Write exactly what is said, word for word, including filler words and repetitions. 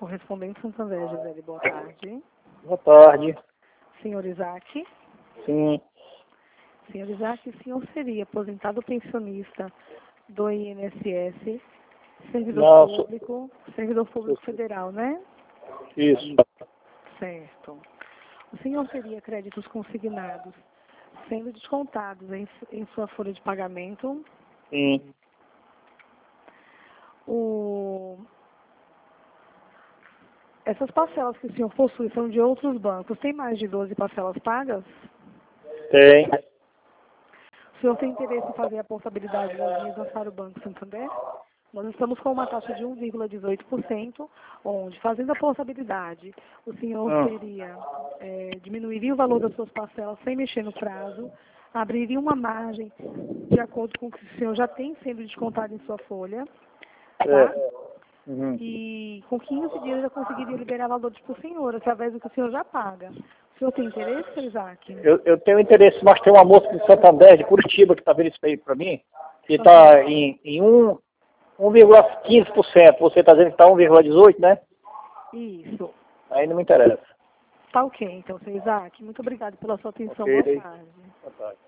Correspondente Santander, Gisele, boa tarde. Boa tarde. Senhor Isaac? Sim. Senhor Isaac, o senhor seria aposentado pensionista do I N S S, servidor Não, público, servidor público federal, né? Isso. Certo. O senhor teria créditos consignados sendo descontados em, em sua folha de pagamento. Sim. O... Essas parcelas que o senhor possui são de outros bancos. Tem mais de doze parcelas pagas? Tem. O senhor tem interesse em fazer a portabilidade das mesmas para o Banco Santander? Nós estamos com uma taxa de um vírgula dezoito por cento, onde, fazendo a portabilidade, o senhor Hum. teria, é, diminuiria o valor das suas parcelas sem mexer no prazo, abriria uma margem de acordo com o que o senhor já tem sendo descontado em sua folha, tá? É. Uhum. E com quinze dias já conseguiria liberar valores para o senhor, através do que o senhor já paga. O senhor tem interesse, senhor Isaac? Eu, eu tenho interesse, mas tem uma moça de Santander, de Curitiba, que está vendo isso aí para mim, que está em, em um vírgula quinze por cento. Você está dizendo que está um vírgula dezoito por cento, né? Isso. Aí não me interessa. Tá ok, então, senhor Isaac. Muito obrigado pela sua atenção. Ok. Boa tarde. Boa tarde.